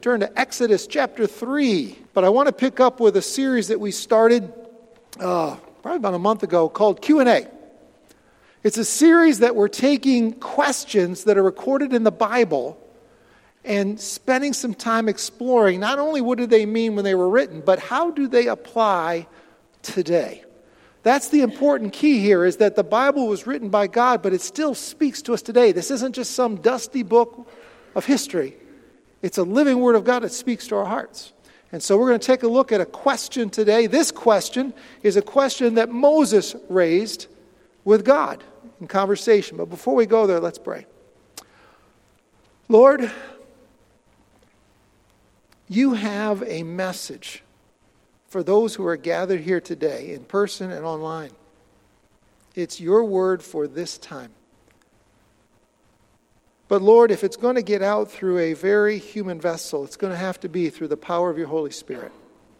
Turn to Exodus chapter 3. But I want to pick up with a series that we started probably about a month ago called Q&A. It's a series that we're taking questions that are recorded in the Bible and spending some time exploring not only what did they mean when they were written, but how do they apply today. That's the important key here, is that the Bible was written by God, but it still speaks to us today. This isn't just some dusty book of history. It's a living word of God that speaks to our hearts. And so we're going to take a look at a question today. This question is a question that Moses raised with God in conversation. But before we go there, let's pray. Lord, you have a message for those who are gathered here today, in person and online. It's your word for this time. But Lord, if it's going to get out through a very human vessel, it's going to have to be through the power of your Holy Spirit.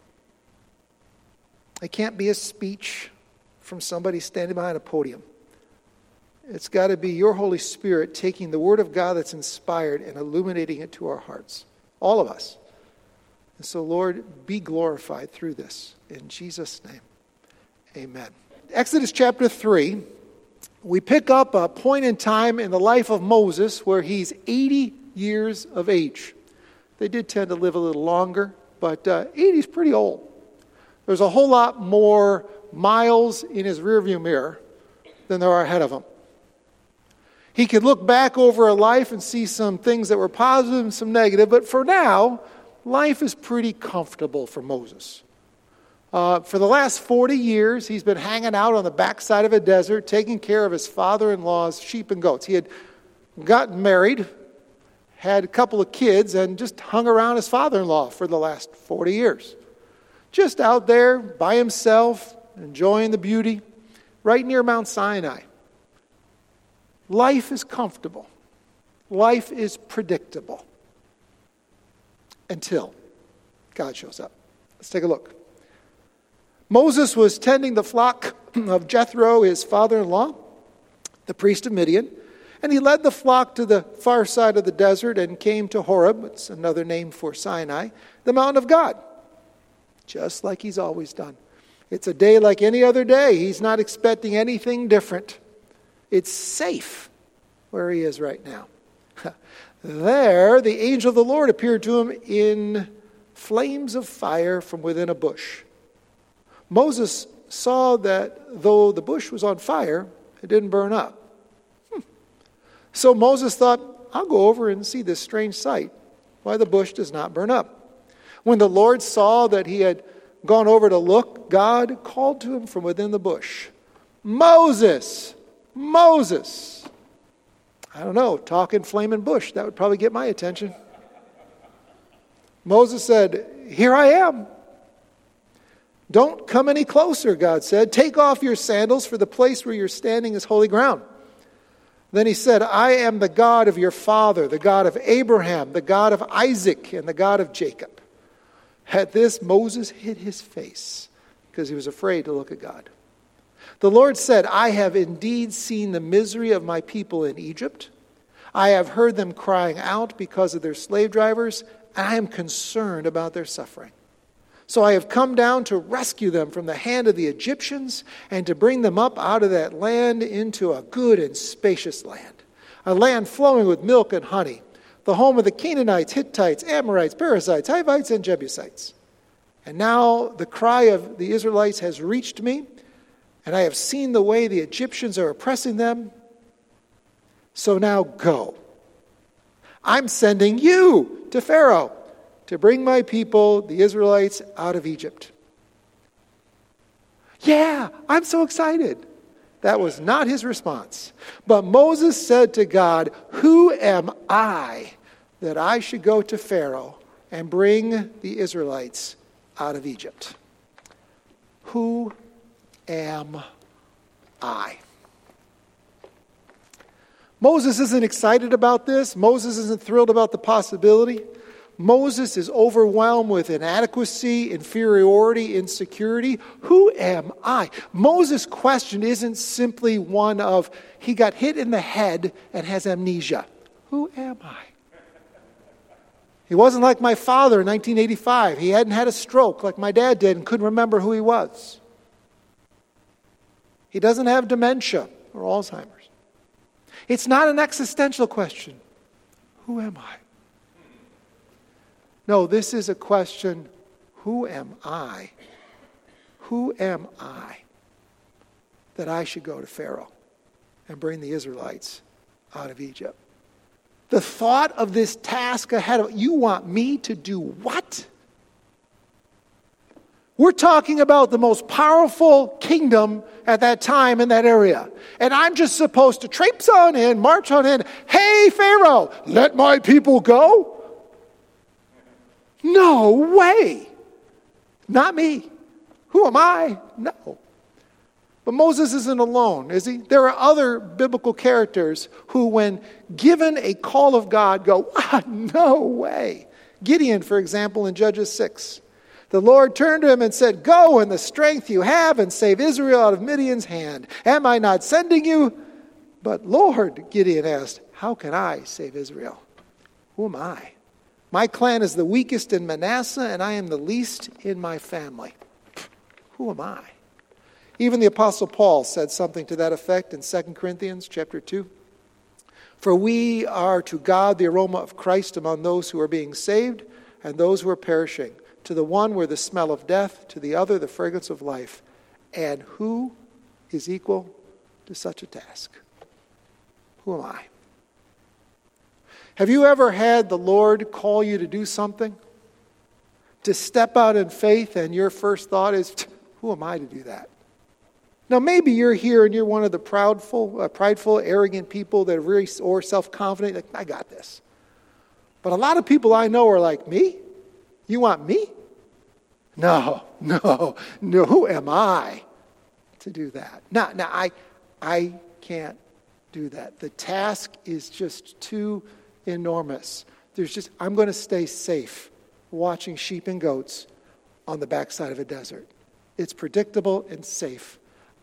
It can't be a speech from somebody standing behind a podium. It's got to be your Holy Spirit taking the word of God that's inspired and illuminating it to our hearts. All of us. And so, Lord, be glorified through this. In Jesus' name, amen. Exodus chapter 3. We pick up a point in time in the life of Moses where he's 80 years of age. They did tend to live a little longer, but 80 is pretty old. There's a whole lot more miles in his rearview mirror than there are ahead of him. He could look back over a life and see some things that were positive and some negative, but for now, life is pretty comfortable for Moses. For the last 40 years, he's been hanging out on the backside of a desert, taking care of his father-in-law's sheep and goats. He had gotten married, had a couple of kids, and just hung around his father-in-law for the last 40 years. Just out there by himself, enjoying the beauty, right near Mount Sinai. Life is comfortable. Life is predictable. Until God shows up. Let's take a look. Moses was tending the flock of Jethro, his father-in-law, the priest of Midian, and he led the flock to the far side of the desert and came to Horeb, it's another name for Sinai, the mountain of God, just like he's always done. It's a day like any other day. He's not expecting anything different. It's safe where he is right now. There, the angel of the Lord appeared to him in flames of fire from within a bush. Moses saw that though the bush was on fire, it didn't burn up. So Moses thought, I'll go over and see this strange sight, why the bush does not burn up. When the Lord saw that he had gone over to look, God called to him from within the bush, Moses, Moses. I don't know, talking flaming bush, that would probably get my attention. Moses said, here I am. Don't come any closer, God said. Take off your sandals, for the place where you're standing is holy ground. Then he said, I am the God of your father, the God of Abraham, the God of Isaac, and the God of Jacob. At this, Moses hid his face because he was afraid to look at God. The Lord said, I have indeed seen the misery of my people in Egypt. I have heard them crying out because of their slave drivers, and I am concerned about their suffering. So I have come down to rescue them from the hand of the Egyptians and to bring them up out of that land into a good and spacious land, a land flowing with milk and honey, the home of the Canaanites, Hittites, Amorites, Perizzites, Hivites, and Jebusites. And now the cry of the Israelites has reached me, and I have seen the way the Egyptians are oppressing them. So now go. I'm sending you to Pharaoh to bring my people, the Israelites, out of Egypt. Yeah, I'm so excited. That was not his response. But Moses said to God, who am I that I should go to Pharaoh and bring the Israelites out of Egypt? Who am I? Moses isn't excited about this. Moses isn't thrilled about the possibility. Moses is overwhelmed with inadequacy, inferiority, insecurity. Who am I? Moses' question isn't simply one of, he got hit in the head and has amnesia. Who am I? He wasn't like my father in 1985. He hadn't had a stroke like my dad did and couldn't remember who he was. He doesn't have dementia or Alzheimer's. It's not an existential question. Who am I? No, this is a question, who am I? Who am I that I should go to Pharaoh and bring the Israelites out of Egypt? The thought of this task ahead of you want me to do what? We're talking about the most powerful kingdom at that time in that area. And I'm just supposed to traipse on in, march on in. Hey, Pharaoh, let my people go? No way. Not me. Who am I? No. But Moses isn't alone, is he? There are other biblical characters who, when given a call of God, go, no way. Gideon, for example, in Judges 6. The Lord turned to him and said, go in the strength you have and save Israel out of Midian's hand. Am I not sending you? But Lord, Gideon asked, how can I save Israel? Who am I? My clan is the weakest in Manasseh, and I am the least in my family. Who am I? Even the Apostle Paul said something to that effect in 2 Corinthians chapter 2. For we are to God the aroma of Christ among those who are being saved and those who are perishing. To the one we're the smell of death, to the other the fragrance of life. And who is equal to such a task? Who am I? Have you ever had the Lord call you to do something? To step out in faith, and your first thought is, who am I to do that? Now, maybe you're here and you're one of the prideful, arrogant people that are very or self-confident. Like, I got this. But a lot of people I know are like, me? You want me? No. Who am I to do that? Now, I can't do that. The task is just too enormous. I'm going to stay safe watching sheep and goats on the backside of a desert. It's predictable and safe.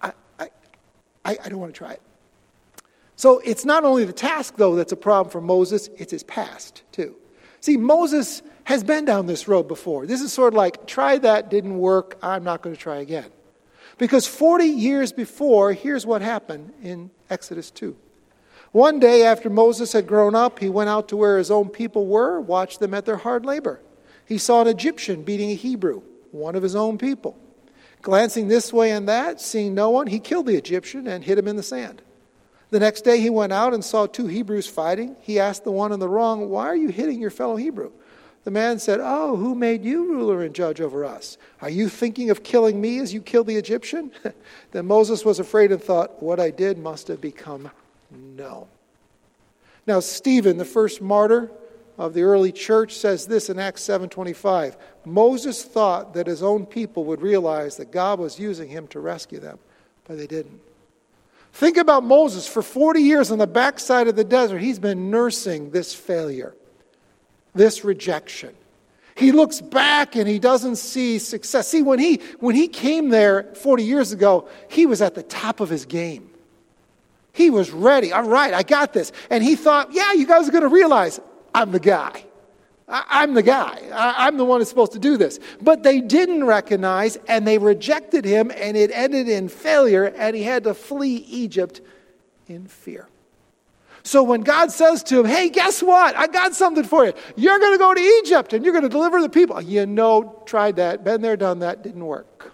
I don't want to try it. So it's not only the task, though, that's a problem for Moses, it's his past, too. See, Moses has been down this road before. This is sort of like, try that, didn't work, I'm not going to try again. Because 40 years before, here's what happened in Exodus 2. One day after Moses had grown up, he went out to where his own people were, watched them at their hard labor. He saw an Egyptian beating a Hebrew, one of his own people. Glancing this way and that, seeing no one, he killed the Egyptian and hid him in the sand. The next day he went out and saw two Hebrews fighting. He asked the one in the wrong, why are you hitting your fellow Hebrew? The man said, who made you ruler and judge over us? Are you thinking of killing me as you killed the Egyptian? Then Moses was afraid and thought, what I did must have become known. Now Stephen, the first martyr of the early church, says this in Acts 7:25. Moses thought that his own people would realize that God was using him to rescue them, but they didn't. Think about Moses. For 40 years on the backside of the desert, he's been nursing this failure, this rejection. He looks back and he doesn't see success. See, when he came there 40 years ago, he was at the top of his game. He was ready. All right, I got this. And he thought, yeah, you guys are going to realize I'm the guy. I'm the guy. I'm the one who's supposed to do this. But they didn't recognize, and they rejected him, and it ended in failure, and he had to flee Egypt in fear. So when God says to him, hey, guess what? I got something for you. You're going to go to Egypt, and you're going to deliver the people. Tried that. Been there, done that. Didn't work.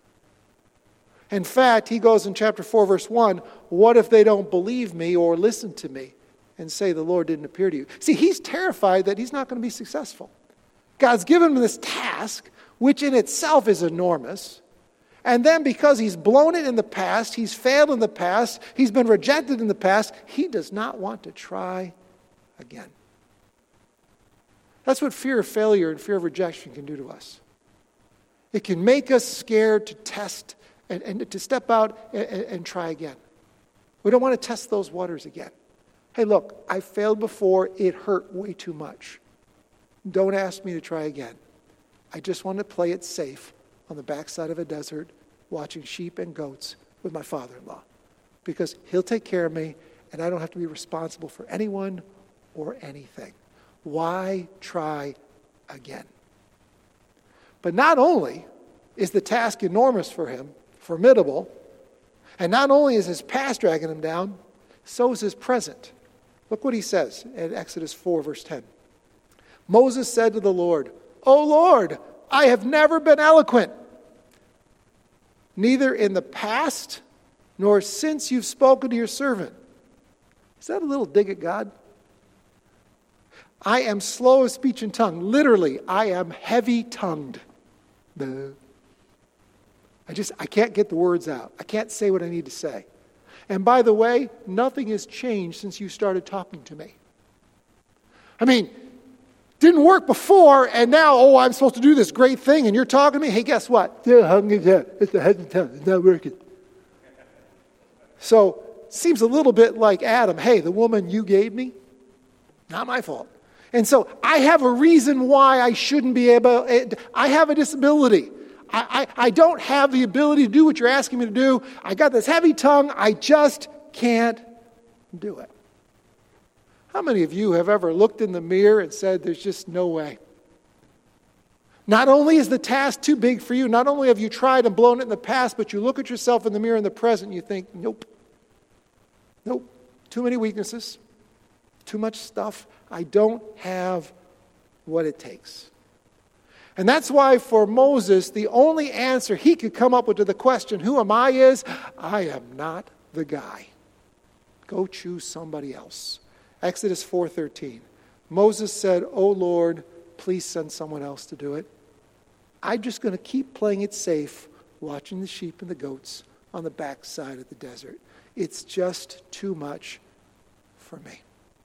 In fact, he goes in chapter 4, verse 1, what if they don't believe me or listen to me? And say the Lord didn't appear to you. See, he's terrified that he's not going to be successful. God's given him this task, which in itself is enormous. And then because he's blown it in the past, he's failed in the past, he's been rejected in the past, he does not want to try again. That's what fear of failure and fear of rejection can do to us. It can make us scared to test and to step out and try again. We don't want to test those waters again. Hey, look, I failed before. It hurt way too much. Don't ask me to try again. I just want to play it safe on the backside of a desert, watching sheep and goats with my father-in-law. Because he'll take care of me, and I don't have to be responsible for anyone or anything. Why try again? But not only is the task enormous for him, formidable, and not only is his past dragging him down, so is his present. Look what he says in Exodus 4, verse 10. Moses said to the Lord, "O Lord, I have never been eloquent, neither in the past nor since you've spoken to your servant." Is that a little dig at God? I am slow of speech and tongue. Literally, I am heavy-tongued. I can't get the words out. I can't say what I need to say. And by the way, nothing has changed since you started talking to me. I mean, didn't work before, and now, I'm supposed to do this great thing, and you're talking to me? Hey, guess what? It's the head and tongue. It's not working. So, seems a little bit like Adam. Hey, the woman you gave me, not my fault. And so, I have a reason why I shouldn't be able. I have a disability. I don't have the ability to do what you're asking me to do. I got this heavy tongue. I just can't do it. How many of you have ever looked in the mirror and said, there's just no way? Not only is the task too big for you, not only have you tried and blown it in the past, but you look at yourself in the mirror in the present and you think, nope, too many weaknesses, too much stuff. I don't have what it takes. And that's why for Moses, the only answer he could come up with to the question, who am I, is, I am not the guy. Go choose somebody else. Exodus 4:13. Moses said, "O Lord, please send someone else to do it. I'm just going to keep playing it safe, watching the sheep and the goats on the backside of the desert. It's just too much for me."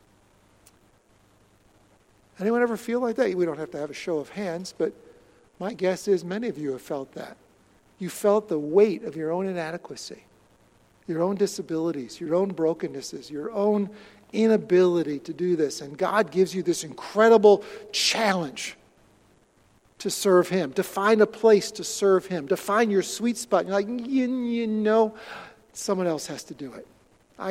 Anyone ever feel like that? We don't have to have a show of hands, but my guess is many of you have felt that. You felt the weight of your own inadequacy, your own disabilities, your own brokennesses, your own inability to do this. And God gives you this incredible challenge to serve Him, to find a place to serve Him, to find your sweet spot. And you're like, you know, someone else has to do it. I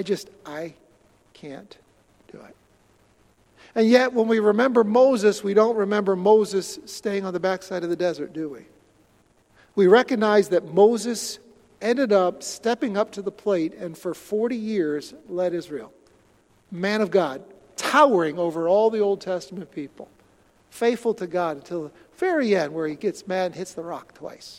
can't do it. And yet, when we remember Moses, we don't remember Moses staying on the backside of the desert, do we? We recognize that Moses ended up stepping up to the plate and for 40 years led Israel. Man of God, towering over all the Old Testament people. Faithful to God until the very end where he gets mad and hits the rock twice.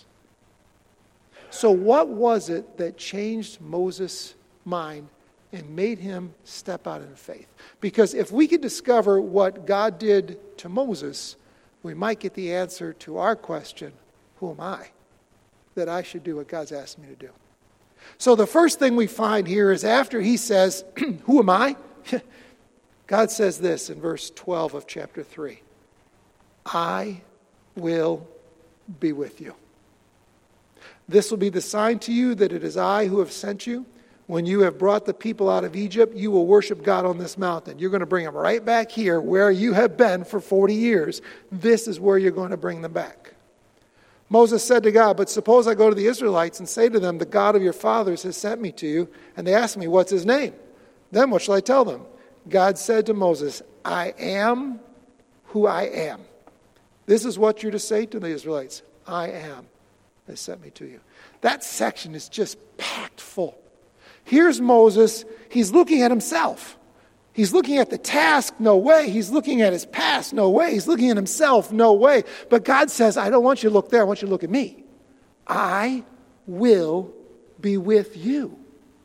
So what was it that changed Moses' mind and made him step out in faith? Because if we could discover what God did to Moses, we might get the answer to our question, who am I, that I should do what God's asked me to do? So the first thing we find here is after he says, who am I? God says this in verse 12 of chapter 3. I will be with you. This will be the sign to you that it is I who have sent you. When you have brought the people out of Egypt, you will worship God on this mountain. You're going to bring them right back here where you have been for 40 years. This is where you're going to bring them back. Moses said to God, but suppose I go to the Israelites and say to them, the God of your fathers has sent me to you, and they ask me, what's his name? Then what shall I tell them? God said to Moses, I am who I am. This is what you're to say to the Israelites. I am has sent me to you. That section is just packed full. Here's Moses. He's looking at himself. He's looking at the task, no way. He's looking at his past, no way. He's looking at himself, no way. But God says, I don't want you to look there. I want you to look at me. I will be with you.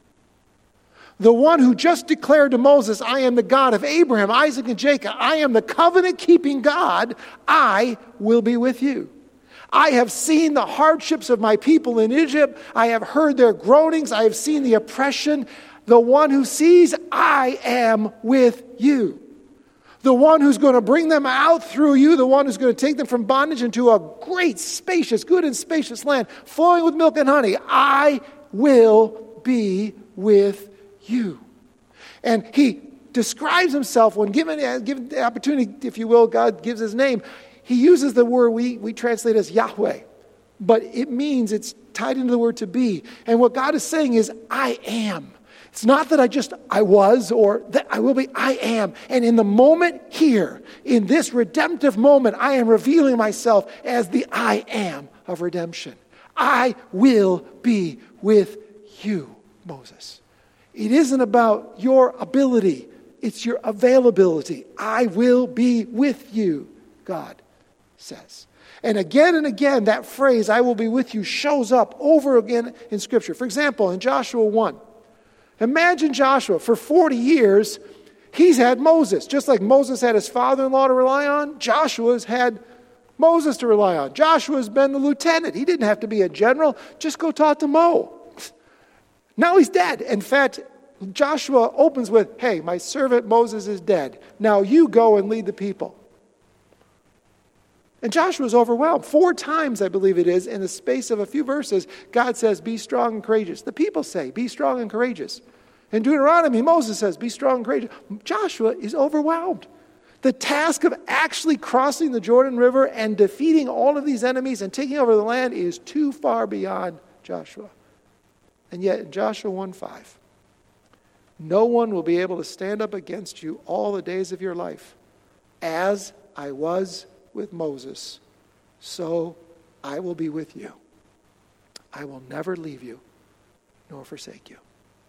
The one who just declared to Moses, I am the God of Abraham, Isaac, and Jacob. I am the covenant-keeping God. I will be with you. I have seen the hardships of my people in Egypt. I have heard their groanings. I have seen the oppression. The one who sees, I am with you. The one who's going to bring them out through you, the one who's going to take them from bondage into a great, spacious, good and spacious land, flowing with milk and honey. I will be with you. And he describes himself when given the opportunity, if you will, God gives his name. He uses the word we translate as Yahweh, but it means it's tied into the word to be. And what God is saying is, I am. It's not that I was or that I will be, I am. And in the moment here, in this redemptive moment, I am revealing myself as the I am of redemption. I will be with you, Moses. It isn't about your ability. It's your availability. I will be with you, God says. And again, that phrase, I will be with you, shows up over again in Scripture. For example, in Joshua 1, imagine Joshua, for 40 years, he's had Moses. Just like Moses had his father-in-law to rely on, Joshua's had Moses to rely on. Joshua's been the lieutenant. He didn't have to be a general. Just go talk to Mo. Now he's dead. In fact, Joshua opens with, hey, my servant Moses is dead. Now you go and lead the people. And Joshua's overwhelmed. 4 times, I believe it is, in the space of a few verses, God says, be strong and courageous. The people say, be strong and courageous. In Deuteronomy, Moses says, be strong and courageous. Joshua is overwhelmed. The task of actually crossing the Jordan River and defeating all of these enemies and taking over the land is too far beyond Joshua. And yet, in Joshua 1:5, no one will be able to stand up against you all the days of your life. As I was with Moses, so I will be with you. I will never leave you nor forsake you.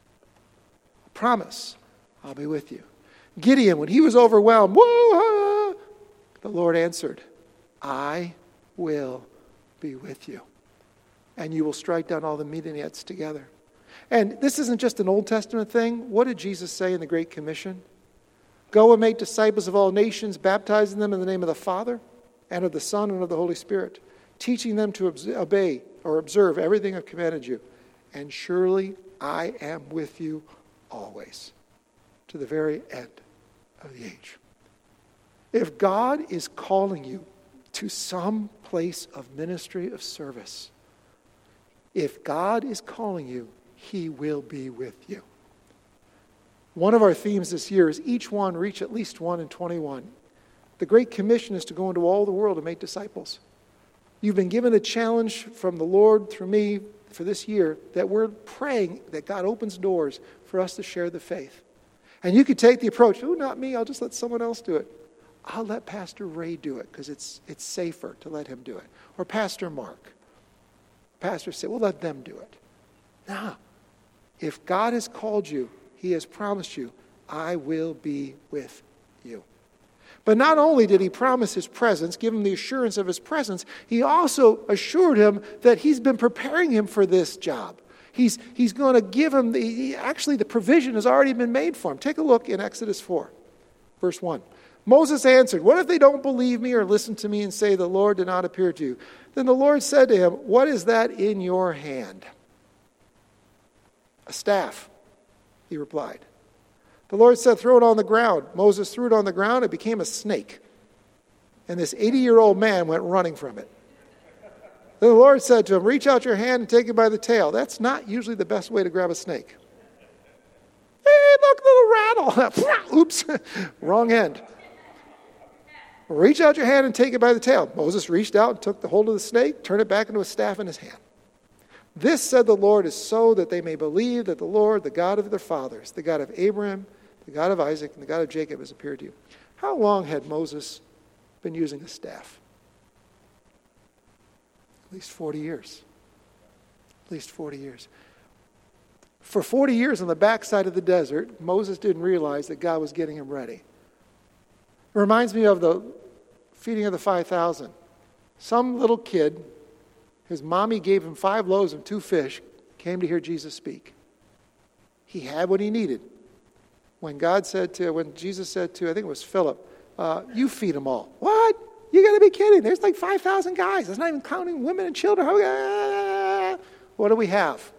I promise I'll be with you. Gideon, when he was overwhelmed, whoa, the Lord answered, I will be with you. And you will strike down all the Midianites together. And this isn't just an Old Testament thing. What did Jesus say in the Great Commission? Go and make disciples of all nations, baptizing them in the name of the Father and of the Son and of the Holy Spirit, teaching them to obey or observe everything I've commanded you. And surely I am with you always, to the very end of the age. If God is calling you to some place of ministry of service, if God is calling you, He will be with you. One of our themes this year is each one reach at least one in 21. The Great Commission is to go into all the world and make disciples. You've been given a challenge from the Lord through me for this year that we're praying that God opens doors for us to share the faith. And you could take the approach, oh, not me, I'll just let someone else do it. I'll let Pastor Ray do it because it's safer to let him do it. Or Pastor Mark. Pastors say, well, let them do it. No. If God has called you, He has promised you, I will be with you. But not only did He promise His presence, give him the assurance of His presence, He also assured him that He's been preparing him for this job. He's going to give him, the provision has already been made for him. Take a look in Exodus 4, verse 1. Moses answered, what if they don't believe me or listen to me and say, the Lord did not appear to you? Then the Lord said to him, what is that in your hand? A staff, he replied. The Lord said, throw it on the ground. Moses threw it on the ground. It became a snake. And this 80-year-old man went running from it. Then the Lord said to him, reach out your hand and take it by the tail. That's not usually the best way to grab a snake. Hey, look, little rattle. Oops, wrong end. Reach out your hand and take it by the tail. Moses reached out and took the hold of the snake, turned it back into a staff in his hand. This, said the Lord, is so that they may believe that the Lord, the God of their fathers, the God of Abraham, the God of Isaac, and the God of Jacob has appeared to you. How long had Moses been using a staff? At least 40 years. At least 40 years. For 40 years on the backside of the desert, Moses didn't realize that God was getting him ready. It reminds me of the feeding of the 5,000. Some little kid, his mommy gave him 5 loaves and 2 fish, came to hear Jesus speak. He had what he needed. When Jesus said to, I think it was Philip, you feed them all. What? You got to be kidding. There's like 5,000 guys. That's not even counting women and children. What do we have?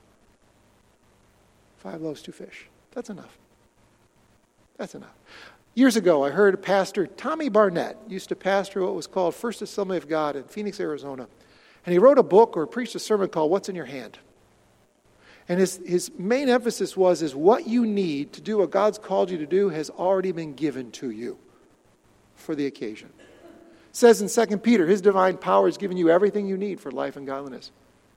5 loaves, 2 fish. That's enough. That's enough. Years ago, I heard Pastor Tommy Barnett used to pastor what was called First Assembly of God in Phoenix, Arizona. And he wrote a book or preached a sermon called What's in Your Hand? And his main emphasis is what you need to do what God's called you to do has already been given to you for the occasion. It says in 2 Peter, His divine power has given you everything you need for life and godliness.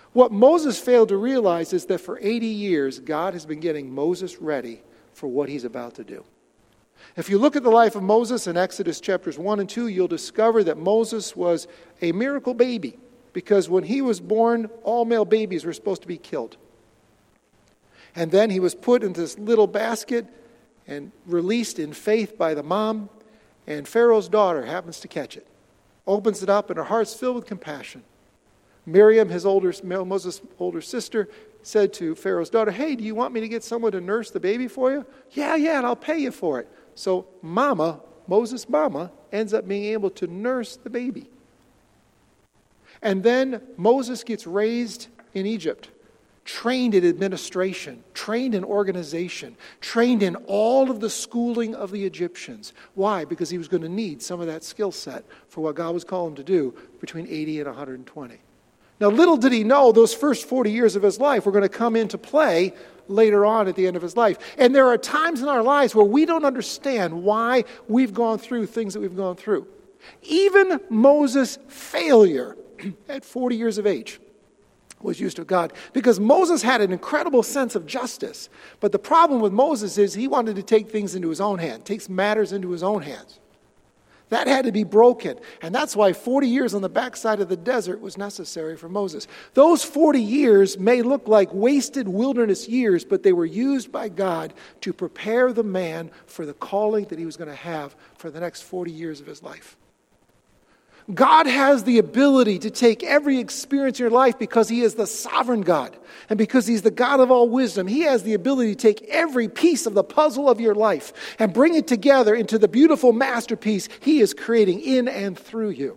What Moses failed to realize is that for 80 years, God has been getting Moses ready for what he's about to do. If you look at the life of Moses in Exodus chapters 1 and 2, you'll discover that Moses was a miracle baby, because when he was born, all male babies were supposed to be killed. And then he was put into this little basket and released in faith by the mom, and Pharaoh's daughter happens to catch it, opens it up, and her heart's filled with compassion. Miriam, Moses' older sister, said to Pharaoh's daughter, "Hey, do you want me to get someone to nurse the baby for you?" Yeah, and I'll pay you for it. So Moses' mama, ends up being able to nurse the baby. And then Moses gets raised in Egypt, trained in administration, trained in organization, trained in all of the schooling of the Egyptians. Why? Because he was going to need some of that skill set for what God was calling him to do between 80 and 120. Now, little did he know those first 40 years of his life were going to come into play later on at the end of his life. And there are times in our lives where we don't understand why we've gone through things that we've gone through. Even Moses' failure at 40 years of age was used of God, because Moses had an incredible sense of justice. But the problem with Moses is he wanted to take things into his own hand, takes matters into his own hands. That had to be broken. And that's why 40 years on the backside of the desert was necessary for Moses. Those 40 years may look like wasted wilderness years, but they were used by God to prepare the man for the calling that he was going to have for the next 40 years of his life. God has the ability to take every experience in your life, because he is the sovereign God. And because he's the God of all wisdom, he has the ability to take every piece of the puzzle of your life and bring it together into the beautiful masterpiece he is creating in and through you.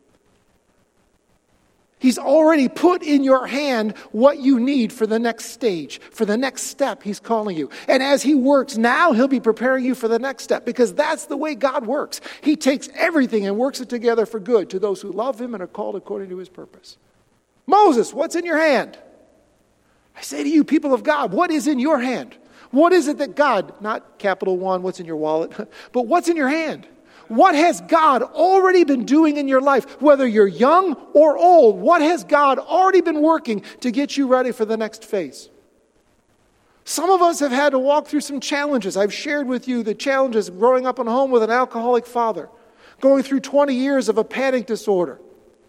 He's already put in your hand what you need for the next stage, for the next step he's calling you. And as he works now, he'll be preparing you for the next step, because that's the way God works. He takes everything and works it together for good to those who love him and are called according to his purpose. Moses, what's in your hand? I say to you, people of God, what is in your hand? What is it that God, not capital one, what's in your wallet, but what's in your hand? What has God already been doing in your life? Whether you're young or old, what has God already been working to get you ready for the next phase? Some of us have had to walk through some challenges. I've shared with you the challenges of growing up in a home with an alcoholic father, going through 20 years of a panic disorder.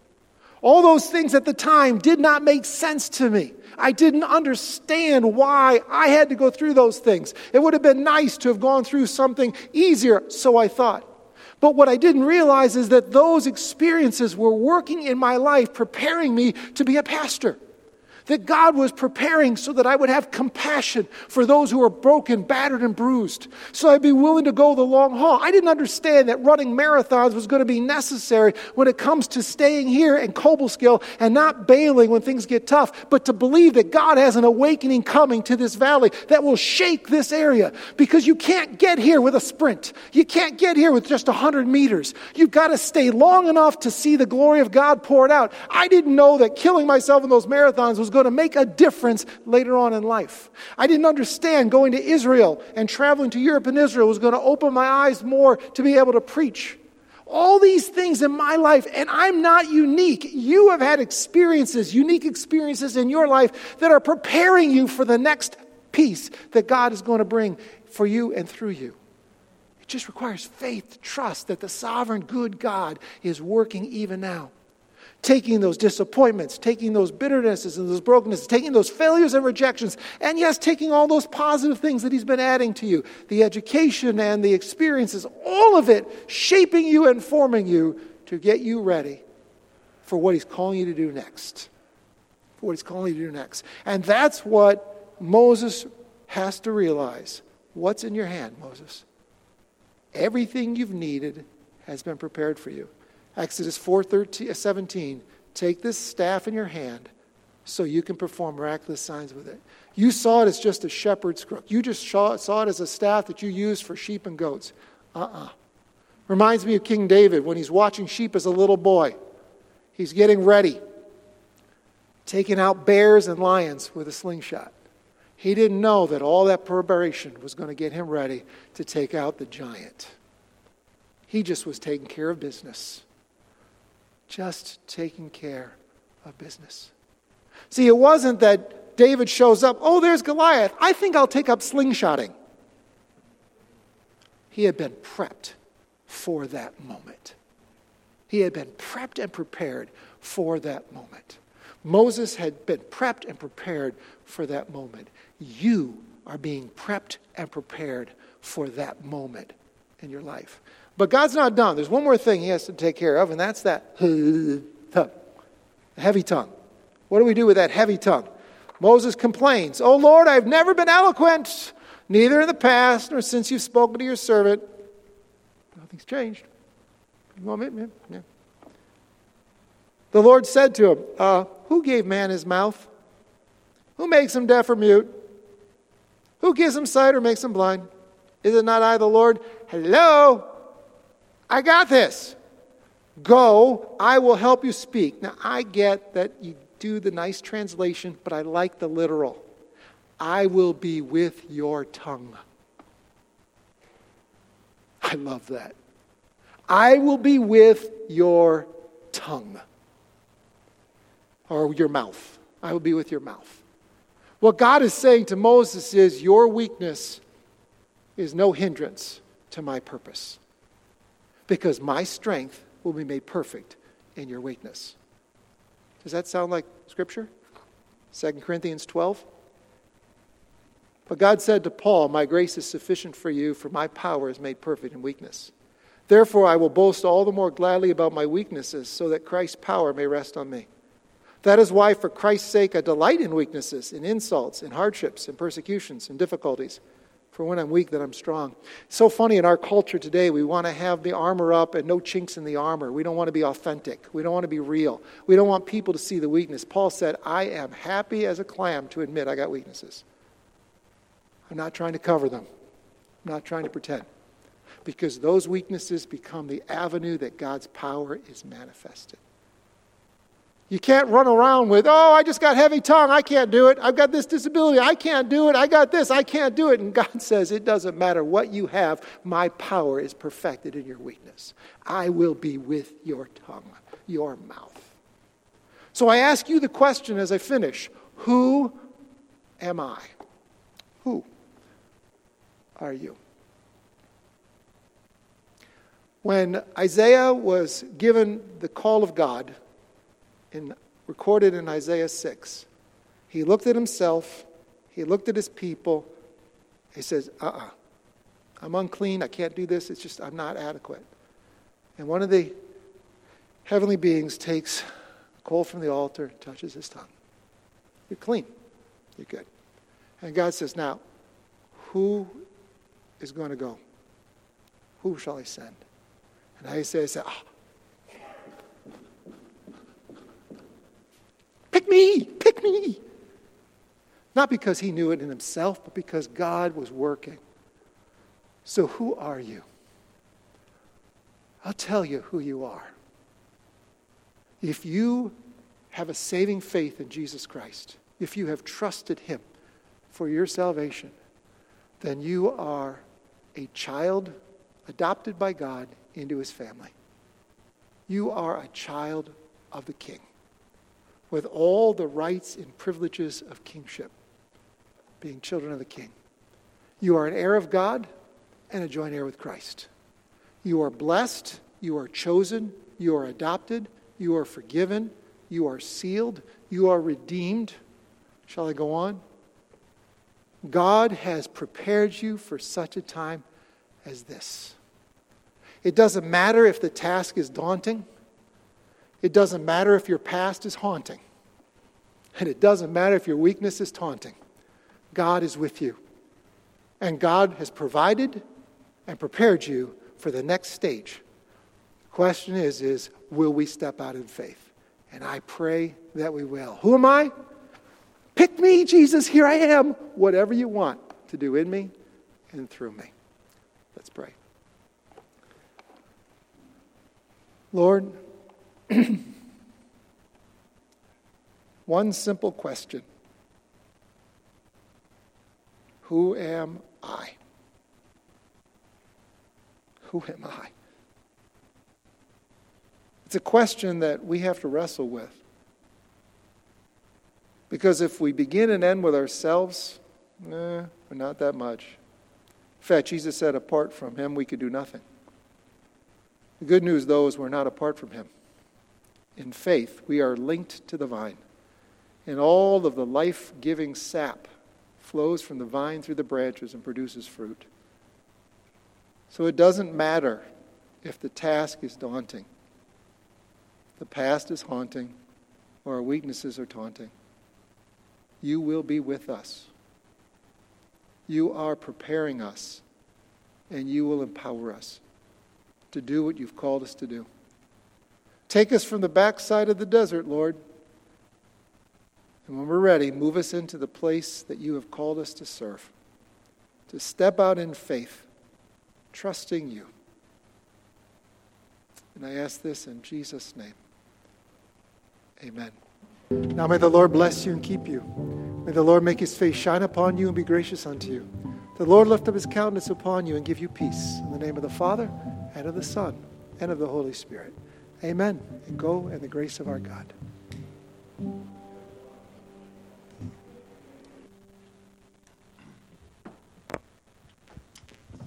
All those things at the time did not make sense to me. I didn't understand why I had to go through those things. It would have been nice to have gone through something easier, so I thought. But what I didn't realize is that those experiences were working in my life, preparing me to be a pastor. That God was preparing so that I would have compassion for those who are broken, battered, and bruised. So I'd be willing to go the long haul. I didn't understand that running marathons was going to be necessary when it comes to staying here in Cobleskill and not bailing when things get tough, but to believe that God has an awakening coming to this valley that will shake this area. Because you can't get here with a sprint. You can't get here with just 100 meters. You've got to stay long enough to see the glory of God poured out. I didn't know that killing myself in those marathons was going to make a difference later on in life. I didn't understand going to Israel and traveling to Europe and Israel was going to open my eyes more to be able to preach. All these things in my life, and I'm not unique. You have had experiences, unique experiences in your life that are preparing you for the next piece that God is going to bring for you and through you. It just requires faith, trust that the sovereign, good God is working even now. Taking those disappointments, taking those bitternesses and those brokennesses, taking those failures and rejections, and yes, taking all those positive things that he's been adding to you, the education and the experiences, all of it shaping you and forming you to get you ready for what he's calling you to do next. For what he's calling you to do next. And that's what Moses has to realize. What's in your hand, Moses? Everything you've needed has been prepared for you. Exodus 4:17, take this staff in your hand so you can perform miraculous signs with it. You saw it as just a shepherd's crook. You just saw it as a staff that you used for sheep and goats. Reminds me of King David when he's watching sheep as a little boy. He's getting ready, taking out bears and lions with a slingshot. He didn't know that all that preparation was going to get him ready to take out the giant. He just was taking care of business. Just taking care of business. See, it wasn't that David shows up, oh, there's Goliath. I think I'll take up slingshotting. He had been prepped for that moment. He had been prepped and prepared for that moment. Moses had been prepped and prepared for that moment. You are being prepped and prepared for that moment in your life. But God's not done. There's one more thing he has to take care of, and that's that tongue, heavy tongue. What do we do with that heavy tongue? Moses complains, "Oh Lord, I've never been eloquent, neither in the past nor since you've spoken to your servant." Nothing's changed. You want me? Yeah. The Lord said to him, who gave man his mouth? Who makes him deaf or mute? Who gives him sight or makes him blind? Is it not I, the Lord? Hello? I got this. Go, I will help you speak. Now, I get that you do the nice translation, but I like the literal. I will be with your tongue. I love that. I will be with your tongue. Or your mouth. I will be with your mouth. What God is saying to Moses is, your weakness is no hindrance to my purpose. Because my strength will be made perfect in your weakness. Does that sound like Scripture? 2 Corinthians 12. But God said to Paul, my grace is sufficient for you, for my power is made perfect in weakness. Therefore I will boast all the more gladly about my weaknesses, so that Christ's power may rest on me. That is why, for Christ's sake, I delight in weaknesses, in insults, in hardships, in persecutions, in difficulties. For when I'm weak, then I'm strong. It's so funny in our culture today, we want to have the armor up and no chinks in the armor. We don't want to be authentic. We don't want to be real. We don't want people to see the weakness. Paul said, I am happy as a clam to admit I got weaknesses. I'm not trying to cover them. I'm not trying to pretend. Because those weaknesses become the avenue that God's power is manifested. You can't run around with, oh, I just got heavy tongue, I can't do it. I've got this disability, I can't do it. I got this, I can't do it. And God says, it doesn't matter what you have, my power is perfected in your weakness. I will be with your tongue, your mouth. So I ask you the question as I finish, who am I? Who are you? When Isaiah was given the call of God, recorded in Isaiah 6, he looked at himself, he looked at his people, he says, I'm unclean, I can't do this, it's just, I'm not adequate. And one of the heavenly beings takes a coal from the altar, touches his tongue. You're clean, you're good. And God says, now, who is going to go? Who shall I send? And Isaiah said, pick me. Not because he knew it in himself, but because God was working. So who are you? I'll tell you who you are. If you have a saving faith in Jesus Christ, if you have trusted him for your salvation, then you are a child adopted by God into his family. You are a child of the King, with all the rights and privileges of kingship, being children of the King. You are an heir of God and a joint heir with Christ. You are blessed, you are chosen, you are adopted, you are forgiven, you are sealed, you are redeemed. Shall I go on? God has prepared you for such a time as this. It doesn't matter if the task is daunting. It doesn't matter if your past is haunting. And it doesn't matter if your weakness is taunting. God is with you. And God has provided and prepared you for the next stage. The question is will we step out in faith? And I pray that we will. Who am I? Pick me, Jesus, here I am. Whatever you want to do in me and through me. Let's pray. Lord, one simple question. Who am I? Who am I? It's a question that we have to wrestle with. Because if we begin and end with ourselves, we're not that much. In fact, Jesus said apart from him we could do nothing. The good news, though, is we're not apart from him. In faith, we are linked to the vine. And all of the life-giving sap flows from the vine through the branches and produces fruit. So it doesn't matter if the task is daunting, the past is haunting, or our weaknesses are taunting. You will be with us. You are preparing us, and you will empower us to do what you've called us to do. Take us from the backside of the desert, Lord. And when we're ready, move us into the place that you have called us to serve, to step out in faith, trusting you. And I ask this in Jesus' name. Amen. Now may the Lord bless you and keep you. May the Lord make his face shine upon you and be gracious unto you. The Lord lift up his countenance upon you and give you peace. In the name of the Father, and of the Son, and of the Holy Spirit. Amen. And go in the grace of our God.